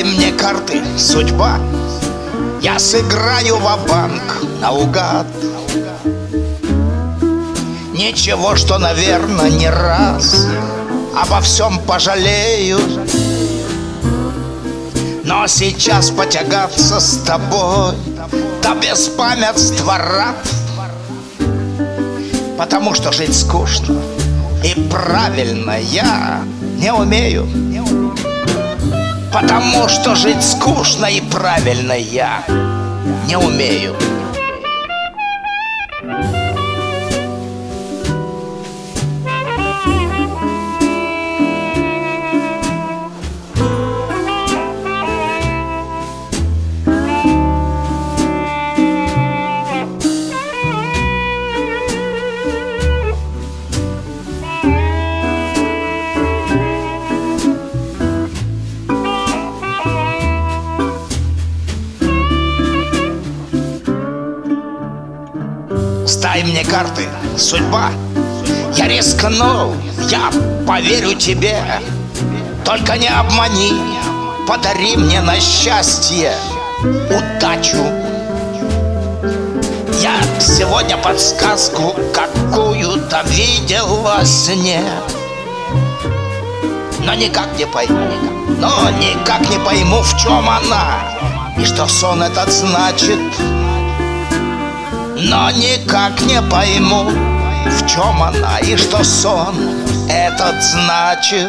Стай мне карты, судьба, я сыграю ва-банк наугад. Ничего, что, наверное, не раз обо всем пожалею, но сейчас потягаться с тобой да без памятства рад. Потому что жить скучно и правильно я не умею. Потому что жить скучно и правильно я не умею. Стай мне карты, судьба, я рискну, я поверю тебе. Только не обмани, подари мне на счастье удачу. Я сегодня подсказку какую-то видел во сне, но никак не пойму, в чем она и что сон этот значит. Но никак не пойму, в чем она и что сон этот значит.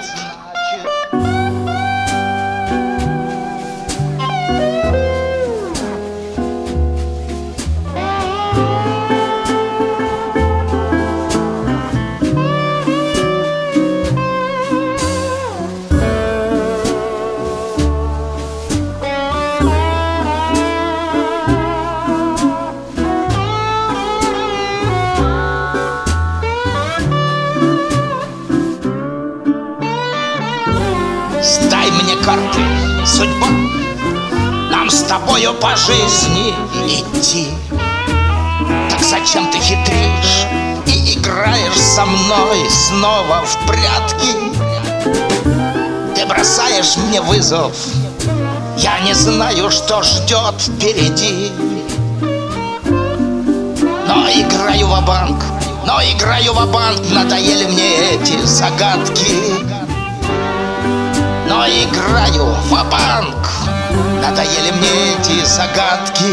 Стай мне карты, судьба, нам с тобою по жизни идти. Так зачем ты хитришь и играешь со мной снова в прятки? Ты бросаешь мне вызов, я не знаю, что ждет впереди. Но играю ва-банк, надоели мне эти загадки. Но играю ва-банк, надоели мне эти загадки.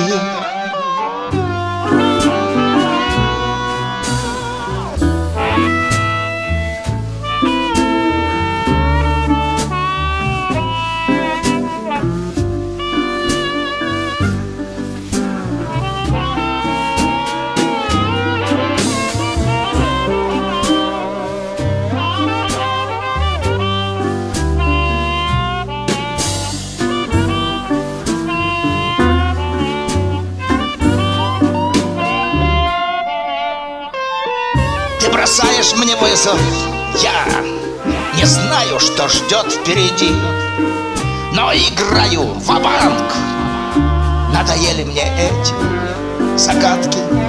Бросаешь мне вызов, я не знаю, что ждет впереди. Но играю ва-банк, надоели мне эти загадки.